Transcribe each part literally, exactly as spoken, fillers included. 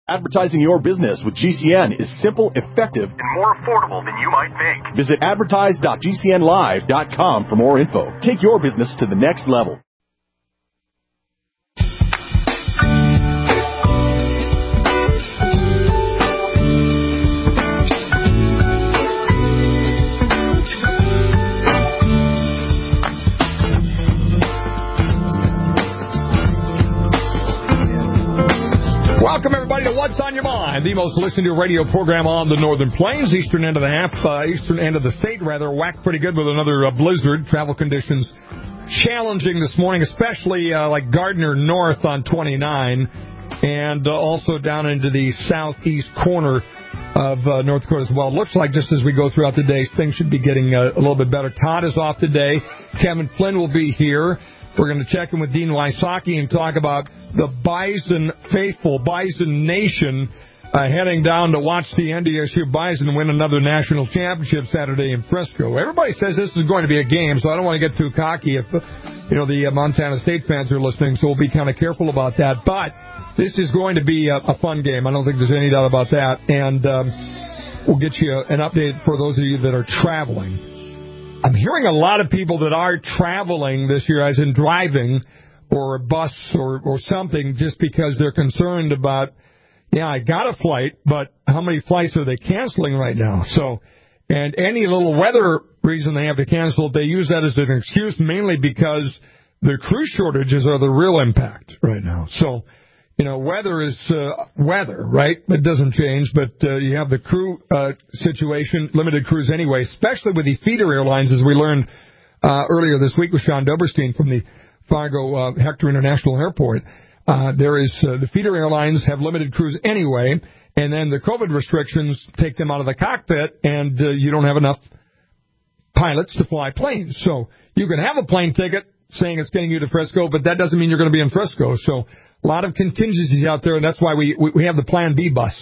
Advertising your business with G C N is simple, effective, and more affordable than you might think. Visit advertise dot g c n live dot com for more info. Take your business to the next level. Welcome, everybody, to What's on Your Mind, the most listened to radio program on the Northern Plains, eastern end of the half, uh, eastern end of the state, rather. Whacked pretty good with another uh, blizzard. Travel conditions challenging this morning, especially uh, like Gardner North on twenty-nine, and uh, also down into the southeast corner of uh, North Dakota as well. Looks like just as we go throughout the day, things should be getting uh, a little bit better. Todd is off today. Kevin Flynn will be here. We're going to check in with Dean Wysocki and talk about the Bison faithful, Bison Nation, uh, heading down to watch the N D S U Bison win another national championship Saturday in Frisco. Everybody says this is going to be a game, so I don't want to get too cocky if, you know, the uh, Montana State fans are listening, so we'll be kind of careful about that. But this is going to be a, a fun game. I don't think there's any doubt about that. And um, we'll get you an update for those of you that are traveling. I'm hearing a lot of people that are traveling this year, as in driving or a bus or, or something, just because they're concerned about, yeah, I got a flight, but how many flights are they canceling right now? So, and any little weather reason they have to cancel, they use that as an excuse, mainly because the crew shortages are the real impact right now. So, you know, weather is uh, weather, right? It doesn't change, but uh, you have the crew uh, situation, limited crews anyway, especially with the feeder airlines, as we learned uh, earlier this week with Sean Doberstein from the Fargo uh, Hector International Airport. Uh, there is uh, the feeder airlines have limited crews anyway, and then the COVID restrictions take them out of the cockpit, and uh, you don't have enough pilots to fly planes. So you can have a plane ticket saying it's getting you to Frisco, but that doesn't mean you're going to be in Frisco. So a lot of contingencies out there, and that's why we we, we have the Plan B bus.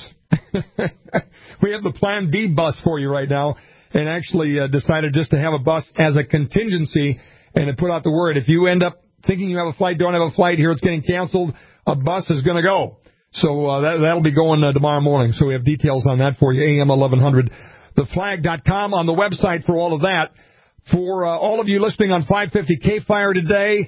We have the Plan B bus for you right now, and actually uh, decided just to have a bus as a contingency and to put out the word. If you end up thinking you have a flight, don't have a flight, here it's getting canceled, a bus is going to go. So uh, that, that'll be going uh, tomorrow morning. So we have details on that for you, A M eleven hundred the flag dot com on the website for all of that. For uh, all of you listening on five fifty K-Fire today,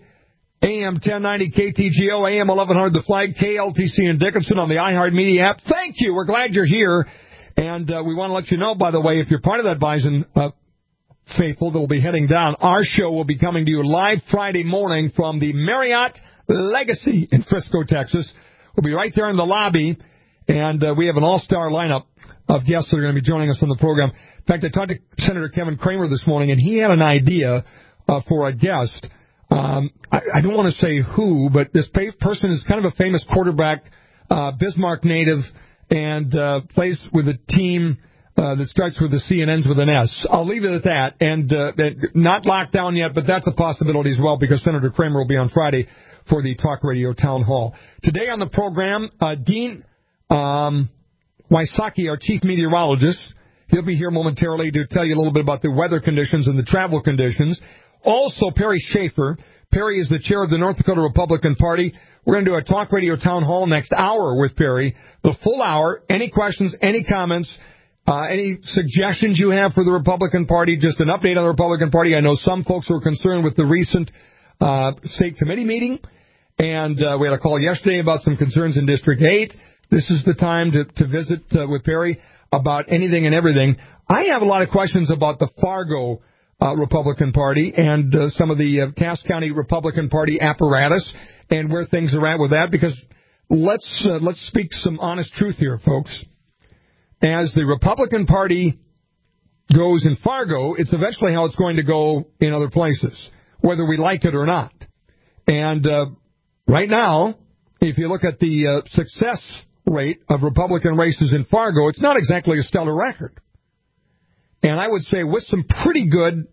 A M ten ninety K T G O, A M eleven hundred The Flag, K L T C in Dickinson on the iHeartMedia app. Thank you. We're glad you're here. And uh, we want to let you know, by the way, if you're part of that Bison uh, faithful that will be heading down, our show will be coming to you live Friday morning from the Marriott Legacy in Frisco, Texas. We'll be right there in the lobby, and uh, we have an all-star lineup of guests that are going to be joining us on the program. In fact, I talked to Senator Kevin Cramer this morning, and he had an idea uh, for a guest. Um, I, I don't want to say who, but this person is kind of a famous quarterback, uh, Bismarck native, and uh, plays with a team uh, that starts with a C and ends with an S. I'll leave it at that, and uh, not locked down yet, but that's a possibility as well, because Senator Cramer will be on Friday for the Talk Radio Town Hall. Today on the program, uh, Dean um, Wysocki, our chief meteorologist. He'll be here momentarily to tell you a little bit about the weather conditions and the travel conditions. Also, Perry Schaefer. Perry is the chair of the North Dakota Republican Party. We're going to do a Talk Radio Town Hall next hour with Perry. The full hour. Any questions, any comments, uh, any suggestions you have for the Republican Party, just an update on the Republican Party. I know some folks were concerned with the recent uh, state committee meeting, and uh, we had a call yesterday about some concerns in District eight. This is the time to, to visit uh, with Perry about anything and everything. I have a lot of questions about the Fargo uh, Republican Party and uh, some of the uh, Cass County Republican Party apparatus and where things are at with that, because let's uh, let's speak some honest truth here, folks. As the Republican Party goes in Fargo, it's eventually how it's going to go in other places, whether we like it or not. And uh, right now, if you look at the uh, success rate of Republican races in Fargo, it's not exactly a stellar record. And I would say with some pretty good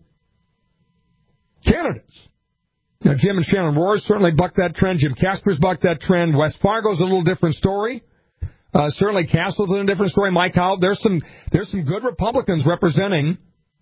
candidates. Now, Jim and Shannon Rohr certainly bucked that trend. Jim Casper's bucked that trend. West Fargo's a little different story. Uh, certainly Castle's a different story. Mike Howell, there's some there's some good Republicans representing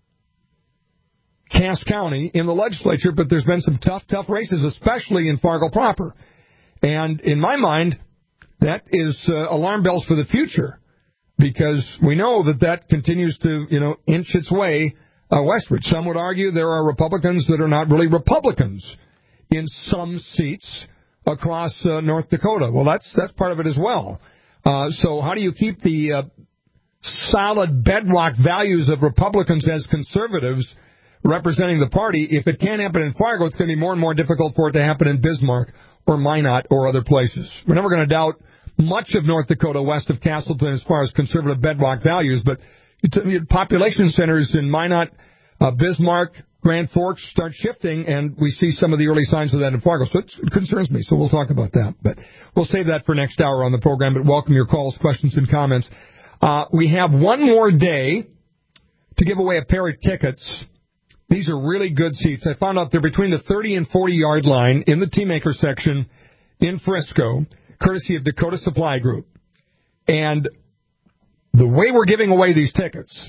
Cass County in the legislature, but there's been some tough, tough races, especially in Fargo proper. And in my mind, that is uh, alarm bells for the future, because we know that that continues to, you know, inch its way uh, westward. Some would argue there are Republicans that are not really Republicans in some seats across uh, North Dakota. Well, that's that's part of it as well. Uh, so how do you keep the uh, solid bedrock values of Republicans as conservatives representing the party? If it can't happen in Fargo, it's going to be more and more difficult for it to happen in Bismarck or Minot or other places. We're never going to doubt much of North Dakota west of Castleton as far as conservative bedrock values, but population centers in Minot, uh, Bismarck, Grand Forks start shifting, and we see some of the early signs of that in Fargo. So it concerns me, so we'll talk about that. But we'll save that for next hour on the program, but welcome your calls, questions, and comments. Uh, we have one more day to give away a pair of tickets. These are really good seats. I found out they're between the thirty and forty-yard line in the Teamaker section in Frisco, courtesy of Dakota Supply Group. And the way we're giving away these tickets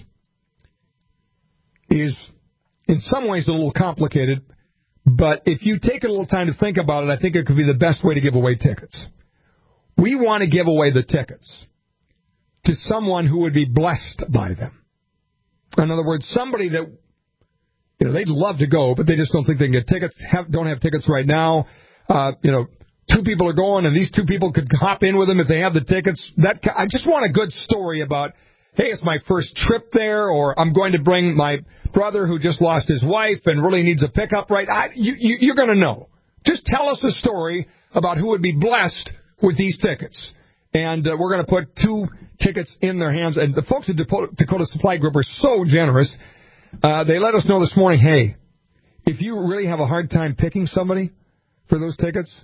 is in some ways a little complicated, but if you take a little time to think about it, I think it could be the best way to give away tickets. We want to give away the tickets to someone who would be blessed by them. In other words, somebody that, you know, they'd love to go, but they just don't think they can get tickets, have, don't have tickets right now. Uh, you know, two people are going, and these two people could hop in with them if they have the tickets. That I just want a good story about, hey, it's my first trip there, or I'm going to bring my brother who just lost his wife and really needs a pickup right. I, you, you, you're going to know. Just tell us a story about who would be blessed with these tickets. And uh, we're going to put two tickets in their hands. And the folks at Dakota Supply Group are so generous. Uh, they let us know this morning, hey, if you really have a hard time picking somebody for those tickets,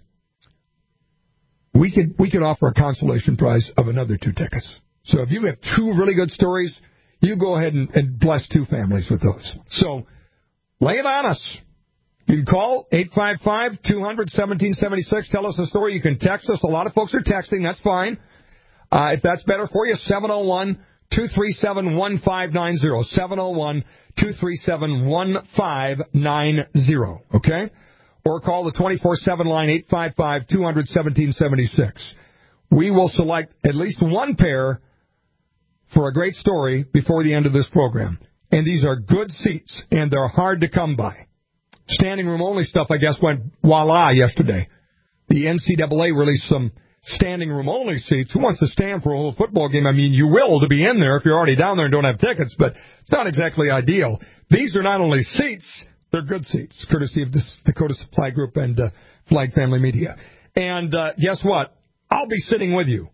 we could we could offer a consolation prize of another two tickets. So if you have two really good stories, you go ahead and, and bless two families with those. So lay it on us. You can call eight five five, two hundred, one seven seven six. Tell us a story. You can text us. A lot of folks are texting. That's fine. Uh, if that's better for you, seven oh one, two three seven, one five nine zero. seven oh one, two three seven, one five nine zero. Okay? Or call the twenty-four seven line, eight five five, two hundred, one seven seven six. We will select at least one pair for a great story before the end of this program. And these are good seats, and they're hard to come by. Standing room only stuff, I guess, went voila yesterday. The N C double A released some standing room only seats. Who wants to stand for a whole football game? I mean, you will to be in there if you're already down there and don't have tickets, but it's not exactly ideal. These are not only seats, they're good seats, courtesy of the Dakota Supply Group and uh, Flag Family Media. And uh, guess what? I'll be sitting with you.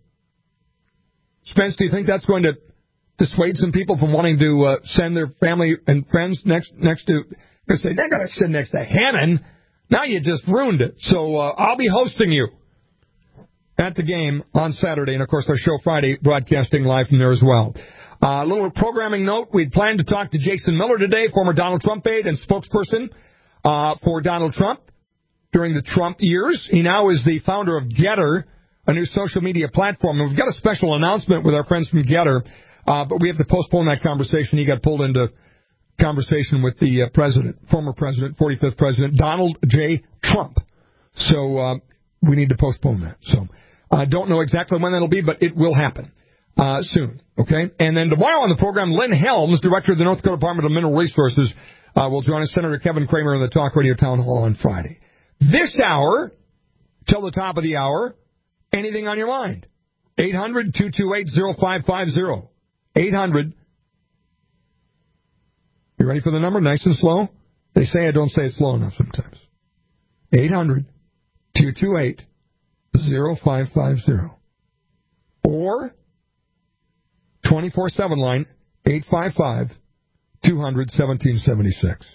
Spence, do you think that's going to dissuade some people from wanting to uh, send their family and friends next next to... They say, they're going to sit next to Hannon. Now you just ruined it. So uh, I'll be hosting you at the game on Saturday. And, of course, our show Friday, broadcasting live from there as well. A uh, little programming note. We'd planned to talk to Jason Miller today, former Donald Trump aide and spokesperson uh, for Donald Trump during the Trump years. He now is the founder of Getter, a new social media platform. And we've got a special announcement with our friends from Getter, uh, but we have to postpone that conversation. He got pulled into conversation with the uh, president, former president, forty-fifth president, Donald J. Trump. So uh, we need to postpone that. So I uh, don't know exactly when that'll be, but it will happen uh, soon. Okay? And then tomorrow on the program, Lynn Helms, director of the North Dakota Department of Mineral Resources, uh, will join us, Senator Kevin Kramer in the Talk Radio Town Hall on Friday. This hour, till the top of the hour, anything on your mind? eight hundred, two two eight, oh five five oh. eight hundred You ready for the number? Nice and slow? They say I don't say it slow enough sometimes. eight hundred, two two eight, oh five five oh. Or twenty-four seven line, eight five five, two hundred, one seven seven six.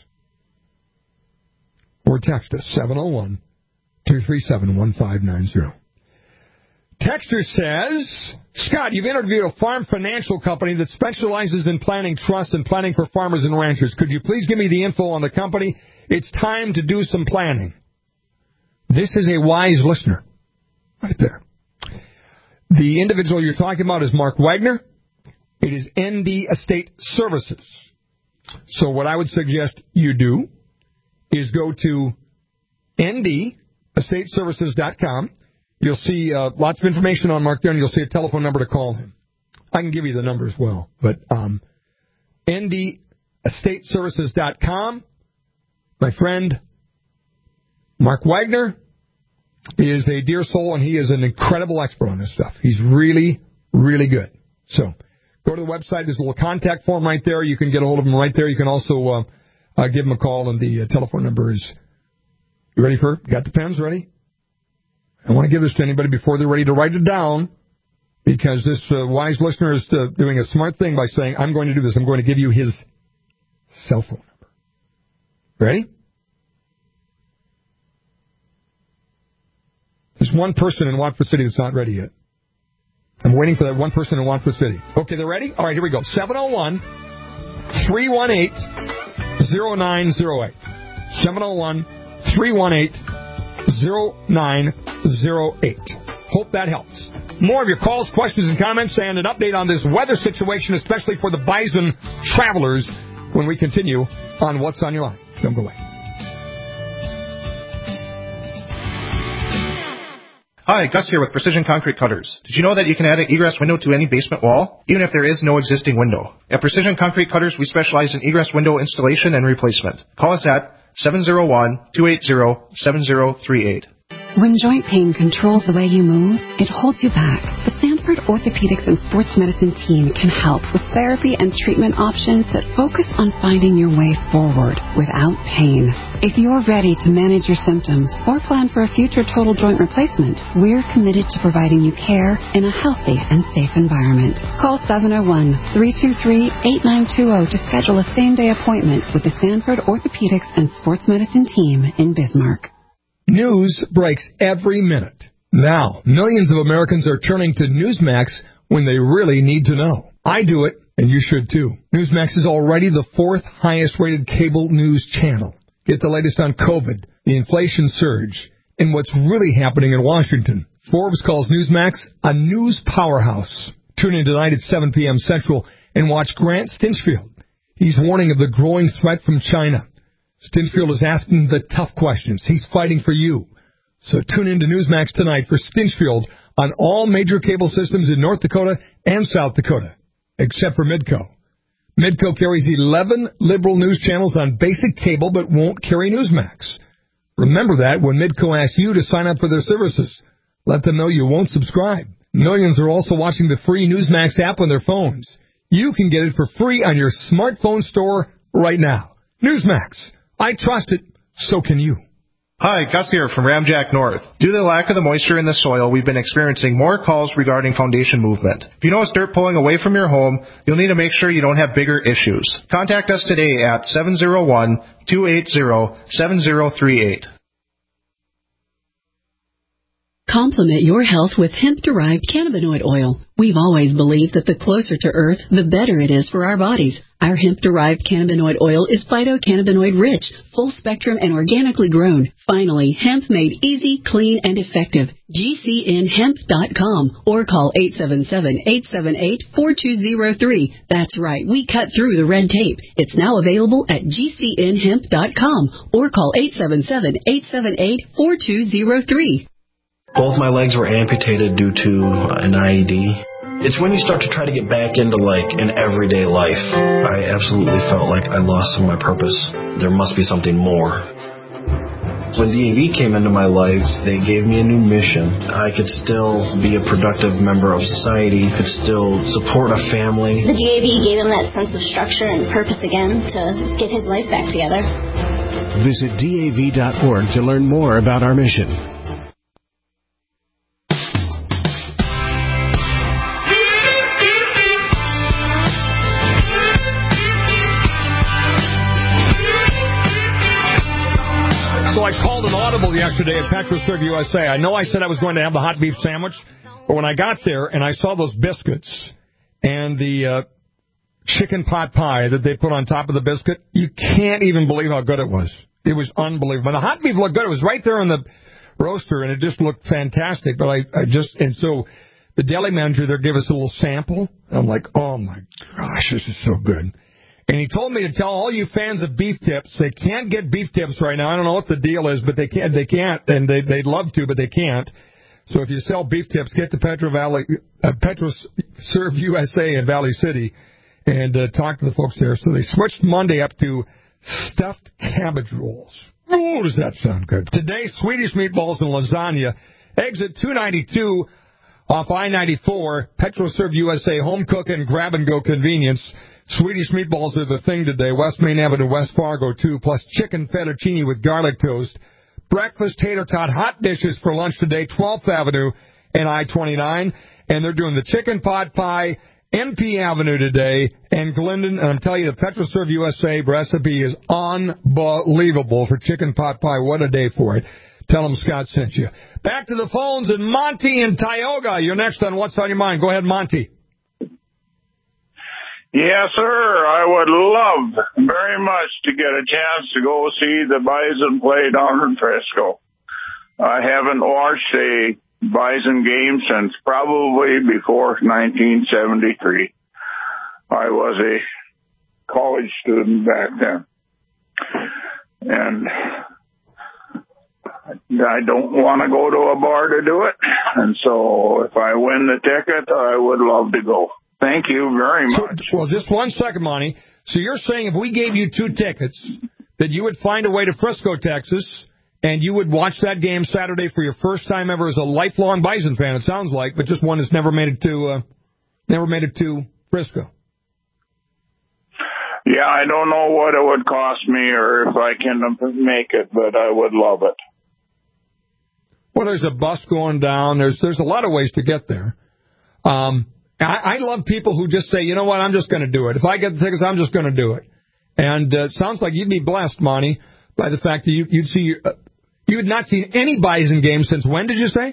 Or text us, seven oh one, two three seven, one five nine zero. Texter says, Scott, you've interviewed a farm financial company that specializes in planning trusts and planning for farmers and ranchers. Could you please give me the info on the company? It's time to do some planning. This is a wise listener right there. The individual you're talking about is Mark Wagner. It is N D Estate Services. So what I would suggest you do is go to N D estate services dot com. You'll see uh, lots of information on Mark there, and you'll see a telephone number to call him. I can give you the number as well. But um, N D estate services dot com, my friend Mark Wagner is a dear soul, and he is an incredible expert on this stuff. He's really, really good. So go to the website. There's a little contact form right there. You can get a hold of him right there. You can also uh, uh, give him a call, and the uh, telephone number is... You ready for it? You got the pens ready? I want to give this to anybody before they're ready to write it down, because this uh, wise listener is uh, doing a smart thing by saying, I'm going to do this. I'm going to give you his cell phone number. Ready? There's one person in Watford City that's not ready yet. I'm waiting for that one person in Watford City. Okay, they're ready? All right, here we go. seven oh one, three one eight, oh nine oh eight. seven oh one, three one eight, oh nine oh eight. Hope that helps. More of your calls, questions, and comments, and an update on this weather situation, especially for the Bison travelers, when we continue on What's on Your Line. Don't go away. Hi, Gus here with Precision Concrete Cutters. Did you know that you can add an egress window to any basement wall, even if there is no existing window? At Precision Concrete Cutters, we specialize in egress window installation and replacement. Call us at seven oh one, two eight oh, seven oh three eight. When joint pain controls the way you move, it holds you back. The Sanford Orthopedics and Sports Medicine team can help with therapy and treatment options that focus on finding your way forward without pain. If you're ready to manage your symptoms or plan for a future total joint replacement, we're committed to providing you care in a healthy and safe environment. Call seven oh one, three two three, eight nine two zero to schedule a same-day appointment with the Sanford Orthopedics and Sports Medicine team in Bismarck. News breaks every minute. Now, millions of Americans are turning to Newsmax when they really need to know. I do it, and you should too. Newsmax is already the fourth highest-rated cable news channel. Get the latest on COVID, the inflation surge, and what's really happening in Washington. Forbes calls Newsmax a news powerhouse. Tune in tonight at seven p.m. Central and watch Grant Stinchfield. He's warning of the growing threat from China. Stinchfield is asking the tough questions. He's fighting for you. So tune in to Newsmax tonight for Stinchfield on all major cable systems in North Dakota and South Dakota, except for Midco. Midco carries eleven liberal news channels on basic cable but won't carry Newsmax. Remember that when Midco asks you to sign up for their services. Let them know you won't subscribe. Millions are also watching the free Newsmax app on their phones. You can get it for free on your smartphone store right now. Newsmax. I trust it, so can you. Hi, Gus here from Ramjack North. Due to the lack of the moisture in the soil, we've been experiencing more calls regarding foundation movement. If you notice dirt pulling away from your home, you'll need to make sure you don't have bigger issues. Contact us today at seven oh one, two eight oh, seven oh three eight. Complement your health with hemp-derived cannabinoid oil. We've always believed that the closer to Earth, the better it is for our bodies. Our hemp-derived cannabinoid oil is phytocannabinoid-rich, full-spectrum, and organically grown. Finally, hemp made easy, clean, and effective. G C N hemp dot com or call eight seven seven, eight seven eight, four two zero three. That's right, we cut through the red tape. It's now available at G C N hemp dot com or call eight seven seven, eight seven eight, four two zero three. Both my legs were amputated due to an I E D. It's when you start to try to get back into, like, an everyday life. I absolutely felt like I lost some of my purpose. There must be something more. When D A V came into my life, they gave me a new mission. I could still be a productive member of society, could still support a family. The D A V gave him that sense of structure and purpose again to get his life back together. Visit D A V dot org to learn more about our mission. Yesterday at Petrosserve U S A. I know I said I was going to have the hot beef sandwich, but when I got there and I saw those biscuits and the uh, chicken pot pie that they put on top of the biscuit, you can't even believe how good it was. It was unbelievable. The hot beef looked good. It was right there on the roaster, and it just looked fantastic. But I, I just, and so the deli manager there gave us a little sample. I'm like, oh my gosh, this is so good. And he told me to tell all you fans of beef tips, they can't get beef tips right now. I don't know what the deal is, but they can't. They can't, and they, they'd love to, but they can't. So if you sell beef tips, get to Petro Valley, uh, Petro Serve U S A in Valley City and uh, talk to the folks there. So they switched Monday up to stuffed cabbage rolls. Oh, does that sound good? Today, Swedish meatballs and lasagna. Exit two ninety-two off I ninety-four. Petro Serve U S A, home cook and grab-and-go convenience. Swedish meatballs are the thing today. West Main Avenue, West Fargo, too, plus chicken fettuccine with garlic toast. Breakfast tater tot hot dishes for lunch today, twelfth Avenue and I twenty-nine. And they're doing the chicken pot pie, N P Avenue today, and Glendon. And I'm telling you, the Petro Serve U S A recipe is unbelievable for chicken pot pie. What a day for it. Tell them Scott sent you. Back to the phones, and Monty in Tioga. You're next on What's on Your Mind. Go ahead, Monty. Yes, sir. I would love very much to get a chance to go see the Bison play down in Frisco. I haven't watched a Bison game since probably before nineteen seventy-three. I was a college student back then. And I don't want to go to a bar to do it. And so if I win the ticket, I would love to go. Thank you very much. So, well, just one second, Monty. So you're saying if we gave you two tickets, that you would find a way to Frisco, Texas, and you would watch that game Saturday for your first time ever as a lifelong Bison fan, it sounds like, but just one that's never made it to uh, never made it to Frisco. Yeah, I don't know what it would cost me or if I can make it, but I would love it. Well, there's a bus going down. There's there's a lot of ways to get there. Um I, I love people who just say, you know what, I'm just going to do it. If I get the tickets, I'm just going to do it. And uh, it sounds like you'd be blessed, Monty, by the fact that you, you'd see uh, you had not seen any Bison games since when, did you say?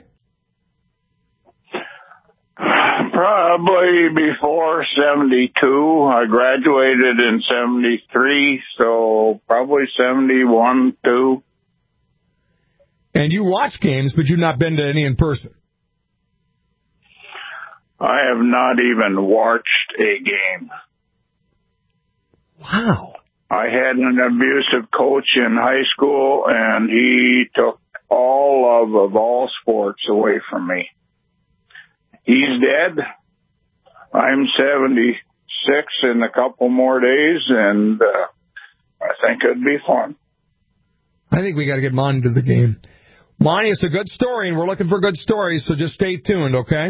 Probably before seventy-two. I graduated in seventy-three, so probably seventy-one, two. And you watch games, but you've not been to any in person. I have not even watched a game. Wow. I had an abusive coach in high school, and he took all of, of all sports away from me. He's dead. I'm seventy-six in a couple more days, and uh, I think it'd be fun. I think we got to get Monty to the game. Monty, it's a good story, and we're looking for good stories, so just stay tuned, okay?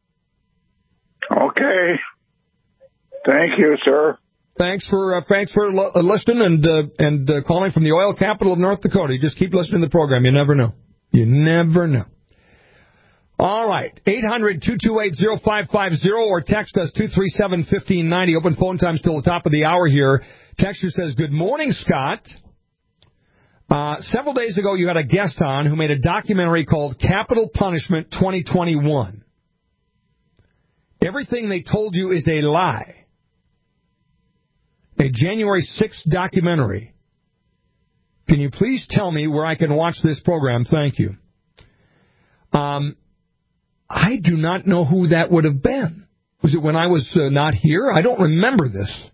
Okay. Thank you, sir. Thanks for uh, thanks for lo- listening and uh, and uh, calling from the oil capital of North Dakota. You just keep listening to the program. You never know. You never know. All right. eight hundred, two two eight, oh five five oh or text us two three seven, one five nine oh. Open phone times till the top of the hour here. Texter says, good morning, Scott. Uh, several days ago, you had a guest on who made a documentary called Capital Punishment twenty twenty-one. Everything they told you is a lie. A January sixth documentary. Can you please tell me where I can watch this program? Thank you. Um, I do not know who that would have been. Was it when I was uh, not here? I don't remember this.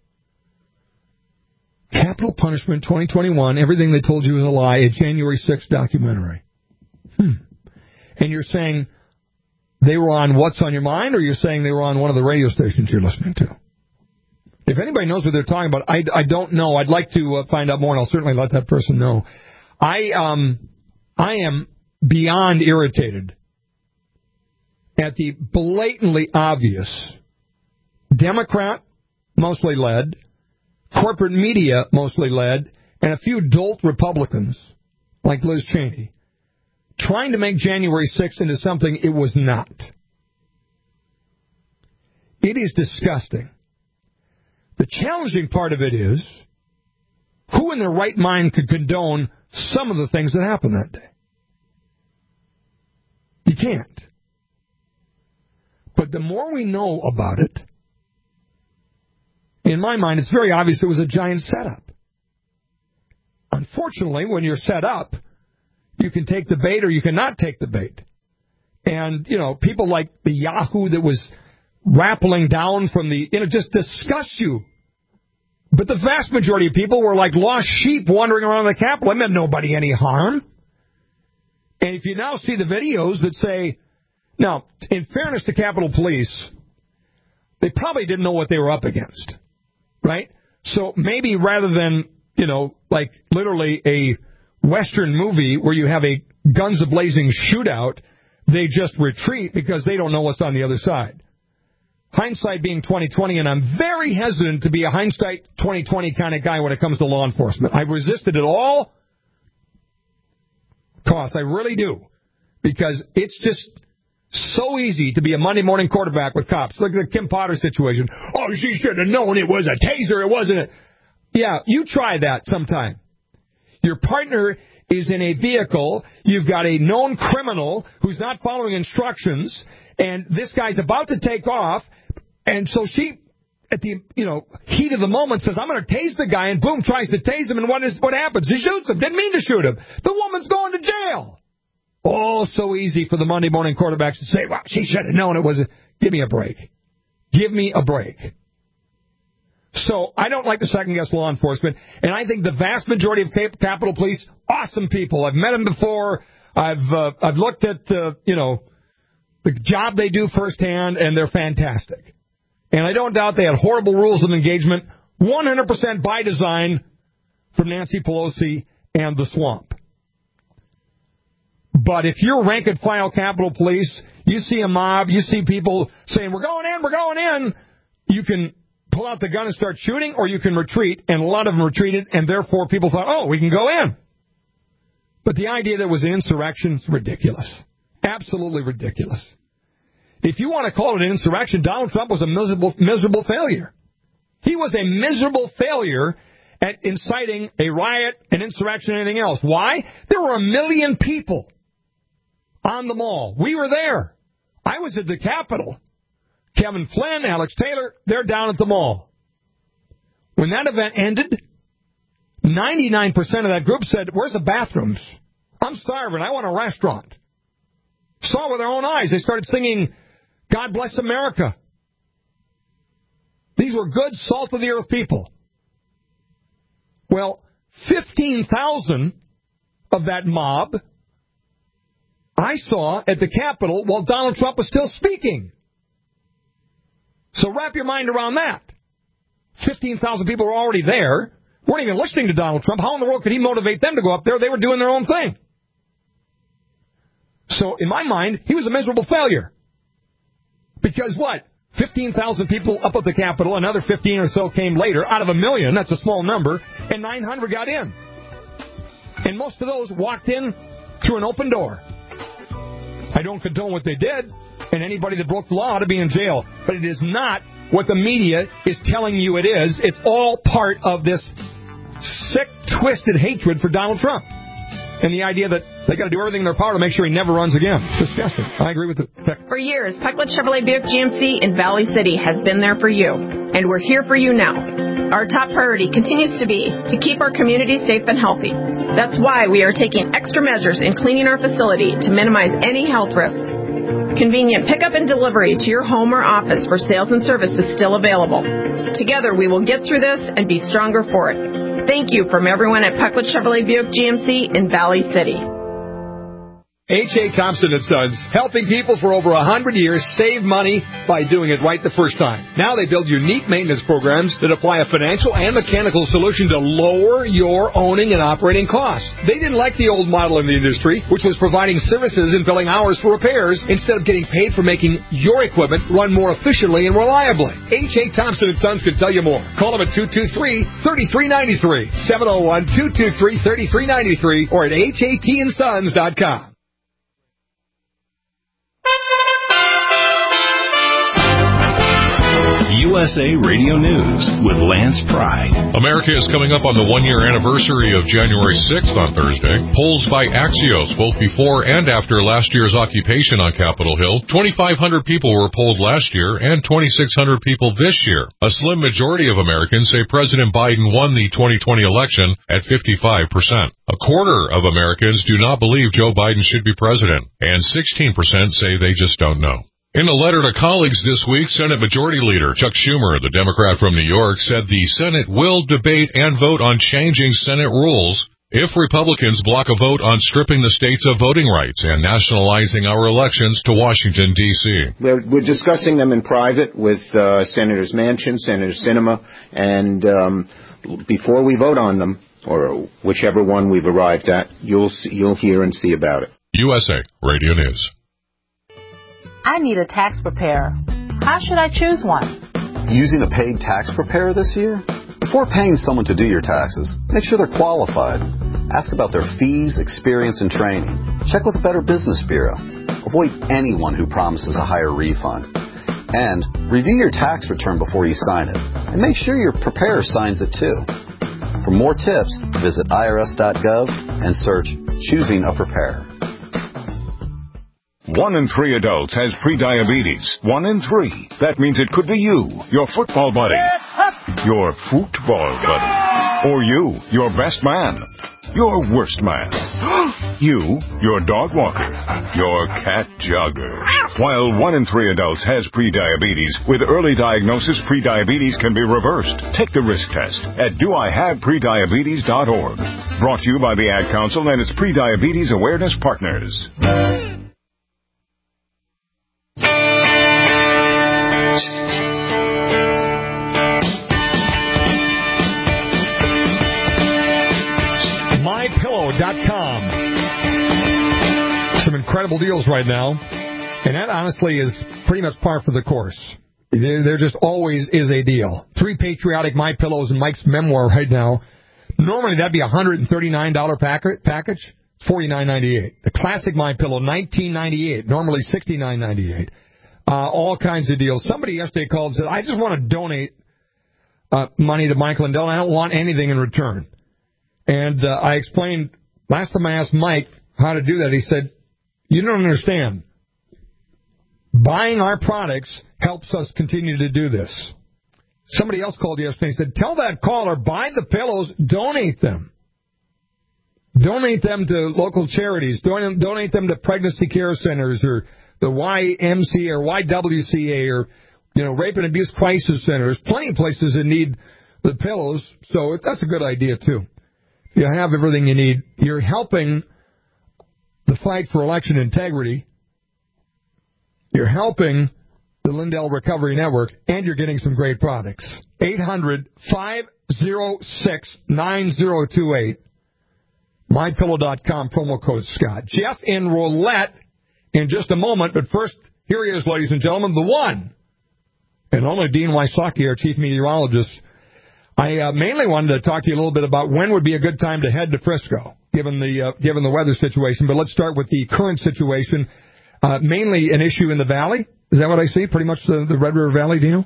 Capital Punishment twenty twenty-one, everything they told you was a lie, a January sixth documentary. Hmm. And you're saying they were on What's on Your Mind, or you're saying they were on one of the radio stations you're listening to? If anybody knows what they're talking about, I, I don't know. I'd like to uh, find out more, and I'll certainly let that person know. I um I am beyond irritated at the blatantly obvious Democrat, mostly led, corporate media, mostly led, and a few dolt Republicans, like Liz Cheney, trying to make January sixth into something it was not. It is disgusting. The challenging part of it is, who in their right mind could condone some of the things that happened that day? You can't. But the more we know about it, in my mind, it's very obvious it was a giant setup. Unfortunately, when you're set up, you can take the bait or you cannot take the bait. And, you know, people like the Yahoo that was rappelling down from the, you know, just disgust you. But the vast majority of people were like lost sheep wandering around the Capitol. It meant nobody any harm. And if you now see the videos that say Now, in fairness to Capitol Police, they probably didn't know what they were up against, right? So maybe rather than, you know, like literally a Western movie where you have a guns a-blazing shootout, they just retreat because they don't know what's on the other side. Hindsight being twenty twenty, and I'm very hesitant to be a hindsight twenty twenty kind of guy when it comes to law enforcement. I resisted it all costs. I really do. Because it's just so easy to be a Monday morning quarterback with cops. Look at the Kim Potter situation. Oh, she should have known it was a taser. It wasn't a... Yeah, you try that sometime. Your partner is in a vehicle. You've got a known criminal who's not following instructions, and this guy's about to take off, and so she, at the you know heat of the moment, says, I'm going to tase the guy, and boom, tries to tase him, and what is what happens? He shoots him. Didn't mean to shoot him. The woman's going to jail. Oh, so easy for the Monday morning quarterbacks to say, well, she should have known it was a... Give me a break. Give me a break. So I don't like to second-guess law enforcement, and I think the vast majority of Capitol Police, awesome people. I've met them before. I've uh, I've looked at, uh, you know, the job they do firsthand, and they're fantastic. And I don't doubt they had horrible rules of engagement, one hundred percent by design from Nancy Pelosi and the swamp. But if you're rank-and-file Capitol Police, you see a mob, you see people saying, we're going in, we're going in, you can pull out the gun and start shooting, or you can retreat, and a lot of them retreated, and therefore people thought, oh, we can go in. But the idea that it was an insurrection is ridiculous. Absolutely ridiculous. If you want to call it an insurrection, Donald Trump was a miserable, miserable failure. He was a miserable failure at inciting a riot, an insurrection, anything else. Why? There were a million people on the mall. We were there. I was at the Capitol. Kevin Flynn, Alex Taylor, they're down at the mall. When that event ended, ninety-nine percent of that group said, where's the bathrooms? I'm starving. I want a restaurant. Saw with their own eyes. They started singing, God Bless America. These were good, salt-of-the-earth people. Well, fifteen thousand of that mob I saw at the Capitol while Donald Trump was still speaking. So wrap your mind around that. fifteen thousand people were already there, weren't even listening to Donald Trump. How in the world could he motivate them to go up there? They were doing their own thing. So in my mind, he was a miserable failure. Because what? fifteen thousand people up at the Capitol, another fifteen or so came later, out of a million, that's a small number, and nine hundred got in. And most of those walked in through an open door. I don't condone what they did, and anybody that broke the law ought to be in jail. But it is not what the media is telling you it is. It's all part of this sick, twisted hatred for Donald Trump. And the idea that they got to do everything in their power to make sure he never runs again. It's disgusting. I agree with it. For years, Pecklet Chevrolet Buick G M C in Valley City has been there for you, and we're here for you now. Our top priority continues to be to keep our community safe and healthy. That's why we are taking extra measures in cleaning our facility to minimize any health risks. Convenient pickup and delivery to your home or office for sales and service is still available. Together, we will get through this and be stronger for it. Thank you from everyone at Pecklet Chevrolet Buick G M C in Valley City. H A. Thompson and Sons, helping people for over one hundred years save money by doing it right the first time. Now they build unique maintenance programs that apply a financial and mechanical solution to lower your owning and operating costs. They didn't like the old model in the industry, which was providing services and billing hours for repairs instead of getting paid for making your equipment run more efficiently and reliably. H A. Thompson and Sons can tell you more. Call them at two two three, three three nine three, seven oh one, two two three, three three nine three, or at H A T and sons dot com. U S A Radio News with Lance Pride. America is coming up on the one-year anniversary of January sixth on Thursday. Polls by Axios, both before and after last year's occupation on Capitol Hill, twenty-five hundred people were polled last year and twenty-six hundred people this year. A slim majority of Americans say President Biden won the twenty twenty election at fifty-five percent. A quarter of Americans do not believe Joe Biden should be president, and sixteen percent say they just don't know. In a letter to colleagues this week, Senate Majority Leader Chuck Schumer, the Democrat from New York, said the Senate will debate and vote on changing Senate rules If Republicans block a vote on stripping the states of voting rights and nationalizing our elections to Washington, D C We're, we're discussing them in private with uh, Senators Manchin, Senator Sinema, and um, before we vote on them, or whichever one we've arrived at, you'll see, you'll hear and see about it. U S A Radio News. I need a tax preparer. How should I choose one? Using a paid tax preparer this year? Before paying someone to do your taxes, make sure they're qualified. Ask about their fees, experience, and training. Check with the Better Business Bureau. Avoid anyone who promises a higher refund. And review your tax return before you sign it. And make sure your preparer signs it too. For more tips, visit I R S dot gov and search Choosing a Preparer. One in three adults has prediabetes. One in three. That means it could be you, your football buddy, your football buddy, or you, your best man, your worst man, you, your dog walker, your cat jogger. While one in three adults has prediabetes, with early diagnosis, prediabetes can be reversed. Take the risk test at do I have prediabetes dot org. Brought to you by the Ad Council and its Prediabetes Awareness Partners. my pillow dot com. Some incredible deals right now, and that honestly is pretty much par for the course. There, there just always is a deal. Three patriotic My Pillows and Mike's memoir right now. Normally that'd be a one hundred thirty-nine dollars package, forty-nine ninety-eight. The classic My Pillow, nineteen ninety-eight. Normally sixty-nine ninety-eight. Uh, all kinds of deals. Somebody yesterday called and said, I just want to donate uh, money to Mike Lindell, and I don't want anything in return. And uh, I explained, last time I asked Mike how to do that, he said, you don't understand. Buying our products helps us continue to do this. Somebody else called yesterday and said, tell that caller, buy the pillows, donate them. Donate them to local charities. Donate, donate them to pregnancy care centers or the Y M C A or Y W C A or, you know, rape and abuse crisis centers. Plenty of places that need the pillows, so that's a good idea, too. You have everything you need. You're helping the fight for election integrity. You're helping the Lindell Recovery Network, and you're getting some great products. eight hundred, five oh six, nine oh two eight. my pillow dot com, promo code Scott. Jeff in Roulette in just a moment, but first, here he is, ladies and gentlemen, the one and only Dean Wysocki, our chief meteorologist. I uh, mainly wanted to talk to you a little bit about when would be a good time to head to Frisco, given the uh, given the weather situation. But let's start with the current situation. Uh, mainly an issue in the valley. Is that what I see? Pretty much the, the Red River Valley, Dino?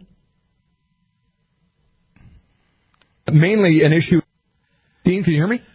Mainly an issue. Dean, can you hear me?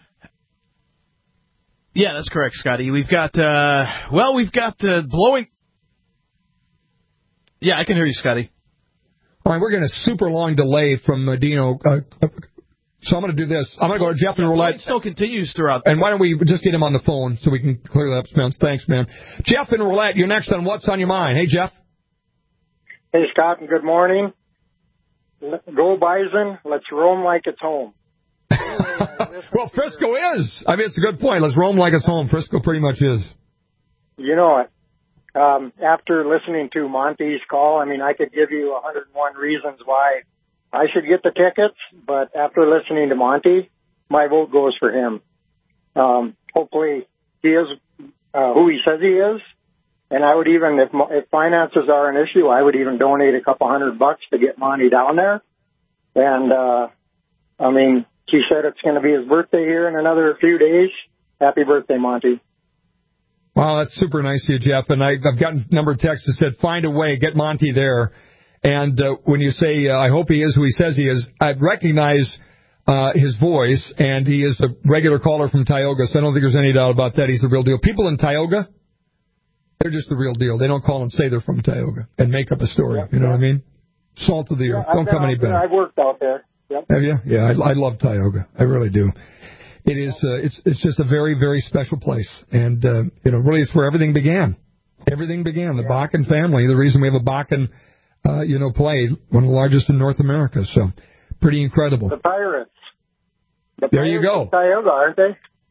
Yeah, that's correct, Scotty. We've got, uh, well, we've got uh, blowing. Yeah, I can hear you, Scotty. All right, we're getting a super long delay from uh, Dino. Uh, so I'm going to do this. I'm going to go to Jeff and Roulette. It still continues throughout. And why don't we just get him on the phone so we can clear that up, Spence? Thanks, man. Jeff and Roulette, you're next on What's on Your Mind. Hey, Jeff. Hey, Scott, and good morning. Go Bison. Let's roam like it's home. Well, Frisco is. I mean, it's a good point. Let's roam like it's home. Frisco pretty much is. You know it. Um, after listening to Monty's call, I mean, I could give you one hundred one reasons why I should get the tickets, but after listening to Monty, my vote goes for him. Um, hopefully he is uh, who he says he is, and I would even, if, if finances are an issue, I would even donate a couple hundred bucks to get Monty down there. And, uh, I mean, he said it's going to be his birthday here in another few days. Happy birthday, Monty. Wow, that's super nice of you, Jeff. And I, I've gotten a number of texts that said, find a way, get Monty there. And uh, when you say, uh, I hope he is who he says he is, I recognize uh, his voice, and he is a regular caller from Tioga, so I don't think there's any doubt about that. He's the real deal. People in Tioga, they're just the real deal. They don't call and say they're from Tioga and make up a story. Yeah, you know yeah. what I mean? Salt of the earth. Yeah, don't come any better. I've worked out there. Yep. Have you? Yeah, I, I love Tioga. I really do. It is. Uh, it's. It's just a very, very special place, and uh, you know, really, it's where everything began. Everything began. The yeah. Bakken family. The reason we have a Bakken, uh, you know, play, one of the largest in North America. So, pretty incredible. The Pirates. The there Pirates you go. Tioga, aren't they?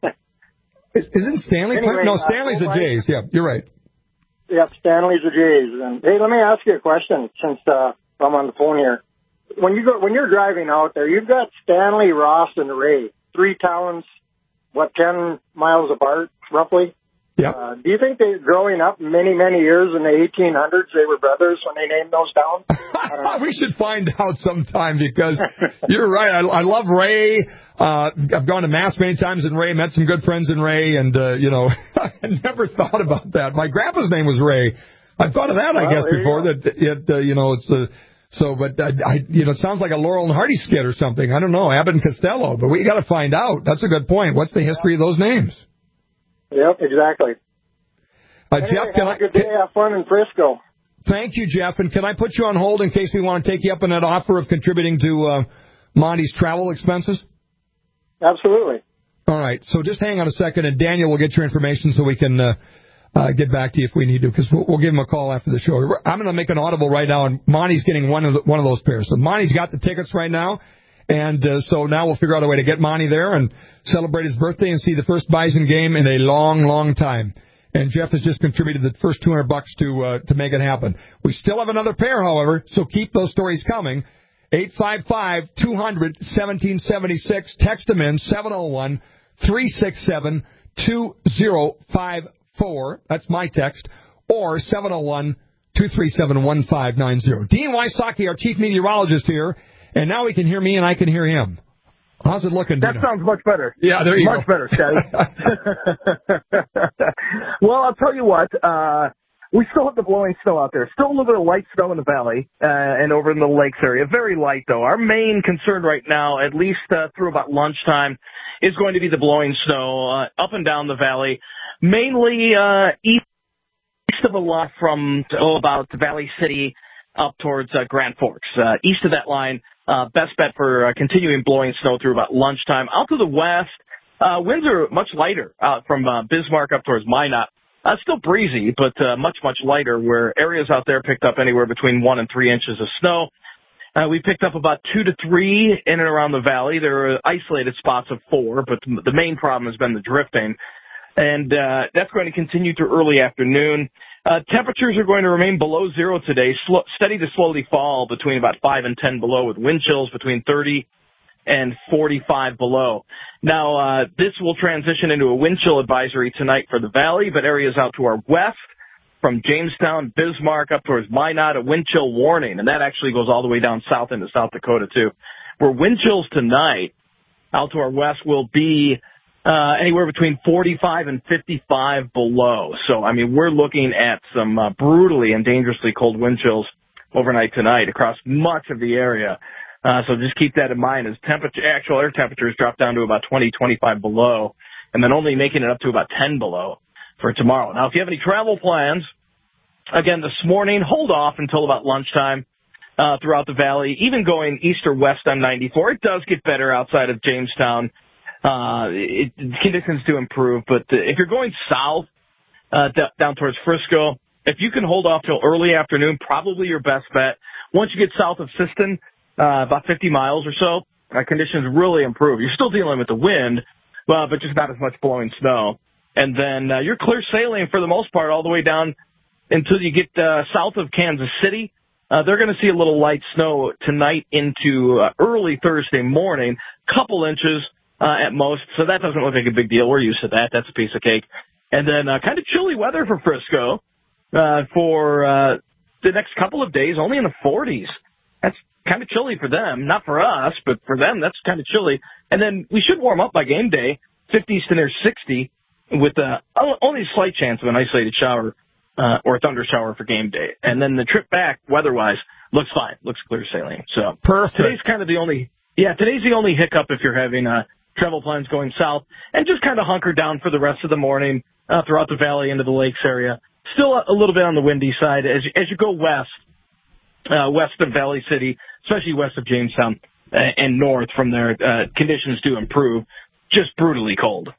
Isn't Stanley? Anyway, no, Stanley's uh, the Jays. Yeah, you're right. Yep, Stanley's the Jays. And hey, let me ask you a question since uh, I'm on the phone here. When you go, when you're driving out there, you've got Stanley, Ross, and Ray, three towns, what, ten miles apart, roughly? Yeah. Uh, do you think they, growing up many, many years in the eighteen hundreds, they were brothers when they named those towns? We should find out sometime because you're right. I, I love Ray. Uh, I've gone to Mass many times in Ray, met some good friends in Ray, and, uh, you know, I never thought about that. My grandpa's name was Ray. I thought of that, I well, guess, before, you that it, uh, you know, it's the, so, but, I, I, you know, it sounds like a Laurel and Hardy skit or something. I don't know, Abbott and Costello, but we got to find out. That's a good point. What's the history of those names? Yep, exactly. Uh, anyway, Jeff, can have I, a good day. Have fun in Frisco. Thank you, Jeff. And can I put you on hold in case we want to take you up on that offer of contributing to uh, Monty's travel expenses? Absolutely. All right. So just hang on a second, and Daniel will get your information so we can uh, uh, get back to you if we need to, because we'll, we'll give him a call after the show. I'm going to make an audible right now, and Monty's getting one of the, one of those pairs. So Monty's got the tickets right now. And uh, so now we'll figure out a way to get Monty there and celebrate his birthday and see the first Bison game in a long, long time. And Jeff has just contributed the first two hundred bucks to uh, to make it happen. We still have another pair, however, so keep those stories coming. eight five five, two hundred, seventeen seventy-six. Text them in, seven oh one, three six seven, two oh five four. That's my text. Or seven oh one, two three seven, one five nine oh. Dean Wysocki, our chief meteorologist here, and now he can hear me and I can hear him. How's it looking, That Dino? sounds much better. Yeah, there you much go. Much better, Scotty. Well, I'll tell you what. Uh, we still have the blowing snow out there. Still a little bit of light snow in the valley uh, and over in the lakes area. Very light, though. Our main concern right now, at least uh, through about lunchtime, is going to be the blowing snow uh, up and down the valley, mainly uh, east of a lot from oh, about Valley City up towards uh, Grand Forks. Uh, east of that line, uh, best bet for uh, continuing blowing snow through about lunchtime. Out to the west, uh, winds are much lighter out from uh, Bismarck up towards Minot. Uh, still breezy, but uh, much, much lighter, where areas out there picked up anywhere between one and three inches of snow. Uh, we picked up about two to three in and around the valley. There are isolated spots of four, but the main problem has been the drifting. And uh, that's going to continue through early afternoon. Uh, temperatures are going to remain below zero today, sl- steady to slowly fall between about five and ten below, with wind chills between thirty and forty-five below. Now, uh, this will transition into a wind chill advisory tonight for the valley, but areas out to our west, from Jamestown, Bismarck, up towards Minot, a wind chill warning, and that actually goes all the way down south into South Dakota, too. Where wind chills tonight out to our west will be uh, anywhere between forty-five and fifty-five below. So, I mean, we're looking at some uh, brutally and dangerously cold wind chills overnight tonight across much of the area. Uh, so just keep that in mind as temperature, actual air temperatures drop down to about twenty, twenty-five below, and then only making it up to about ten below for tomorrow. Now, if you have any travel plans, again, this morning, hold off until about lunchtime uh, throughout the valley, even going east or west on ninety-four. It does get better outside of Jamestown. Uh, it, conditions do improve, but uh, if you're going south uh, d- down towards Frisco, if you can hold off till early afternoon, probably your best bet. Once you get south of Siston, uh, about fifty miles or so, uh, conditions really improve. You're still dealing with the wind, uh, but just not as much blowing snow. And then uh, you're clear sailing for the most part all the way down until you get uh, south of Kansas City. Uh, they're going to see a little light snow tonight into uh, early Thursday morning, couple inches uh, at most. So that doesn't look like a big deal. We're used to that. That's a piece of cake. And then uh, kind of chilly weather for Frisco uh, for uh, the next couple of days, only in the forties. That's kind of chilly for them. Not for us, but for them, that's kind of chilly. And then we should warm up by game day, fifties to near sixty, with uh, only a slight chance of an isolated shower uh, or a thunder shower for game day. And then the trip back, weather-wise, looks fine. Looks clear sailing. So perfect. Today's kind of the only, yeah, today's the only hiccup if you're having uh, travel plans going south. And just kind of hunker down for the rest of the morning uh, throughout the valley into the lakes area. Still a, a little bit on the windy side. As, as you go west, uh, west of Valley City, especially west of Jamestown uh, and north from there, uh, conditions do improve. Just brutally cold.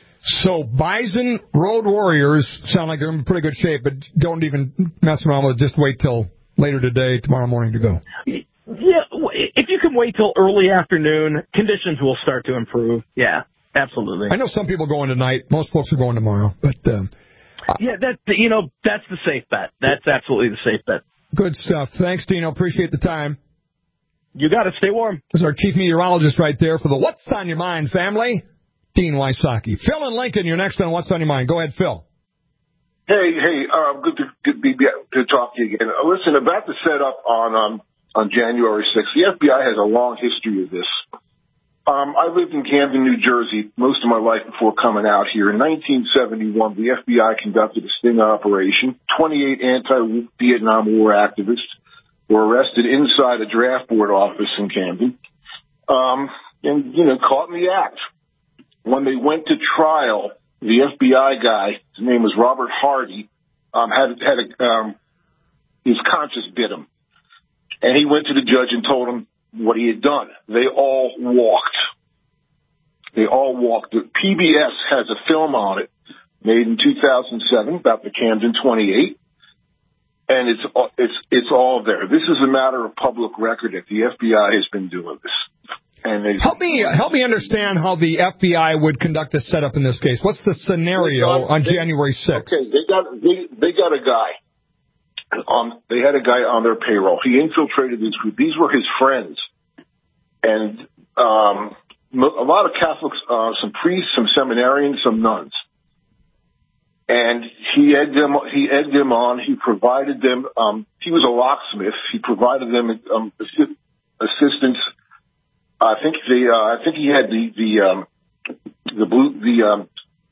So Bison Road Warriors sound like they're in pretty good shape, but don't even mess around with it. Just wait till later today, tomorrow morning to go. Yeah, if you can wait till early afternoon, conditions will start to improve. Yeah. Absolutely. I know some people going tonight. Most folks are going tomorrow. But um, yeah, that you know, that's the safe bet. That's absolutely the safe bet. Good stuff. Thanks, Dino. Appreciate the time. You got to stay warm. This is our chief meteorologist right there for the What's on Your Mind family, Dean Wysocki. Phil and Lincoln, you're next on What's on Your Mind. Go ahead, Phil. Hey, hey, uh, good to good to, be, to talk to you again. Uh, listen, about the setup on um, on January sixth, the F B I has a long history of this. Um, I lived in Camden, New Jersey, most of my life before coming out here. In nineteen seventy-one, the F B I conducted a sting operation. twenty-eight anti-Vietnam War activists were arrested inside a draft board office in Camden, um, and, you know, caught in the act. When they went to trial, the F B I guy, his name was Robert Hardy, um, had had a, um, his conscience bit him. And he went to the judge and told him what he had done. They all walked. They all walked. The P B S has a film on it made in two thousand seven about the Camden twenty-eight. And it's, it's, it's all there. This is a matter of public record that the F B I has been doing this. And they, help me help me understand how the F B I would conduct a setup in this case. What's the scenario on they, January sixth? Okay, they got they, they got a guy. Um, they had a guy on their payroll. He infiltrated this group. These were his friends, and um, a lot of Catholics, uh, some priests, some seminarians, some nuns. And he egged them. He egged them on. He provided them. Um, he was a locksmith. He provided them um, assist, assistance. I think the uh, I think he had the the um, the blue the um,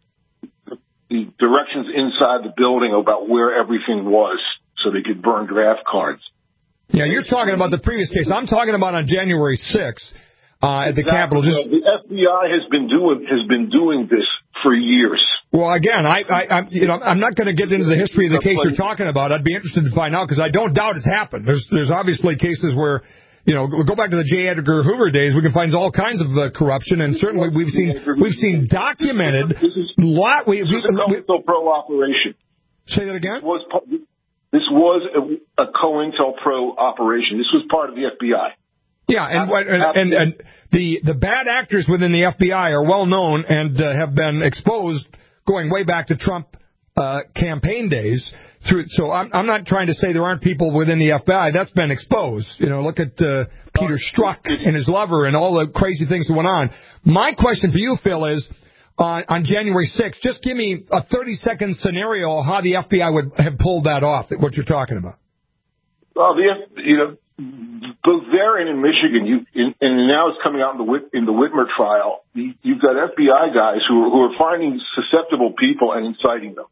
the directions inside the building about where everything was, so they could burn draft cards. Yeah, you're talking about the previous case. I'm talking about on January sixth uh, at the exactly. Capitol. Just... The F B I has been doing has been doing this for years. Well, again, I, I, I'm, you know, I'm not going to get into the history of the case you're talking about. I'd be interested to find out because I don't doubt it's happened. There's, there's obviously cases where, you know, go back to the J. Edgar Hoover days. We can find all kinds of uh, corruption, and certainly we've seen we've seen documented lot. We, we, this is a COINTELPRO operation. Say that again. This was, this was a, a COINTELPRO operation. This was part of the F B I. Yeah, and and, and and the the bad actors within the F B I are well known and uh, have been exposed going way back to Trump uh, campaign days. Through, so I'm, I'm not trying to say there aren't people within the F B I. That's been exposed. You know, look at uh, Peter Strzok and his lover and all the crazy things that went on. My question for you, Phil, is on, on January sixth, just give me a thirty-second scenario how the F B I would have pulled that off, what you're talking about. Well, the you know, both there and in Michigan, you in, and now it's coming out in the Whit, in the Whitmer trial. You've got F B I guys who are, who are finding susceptible people and inciting them.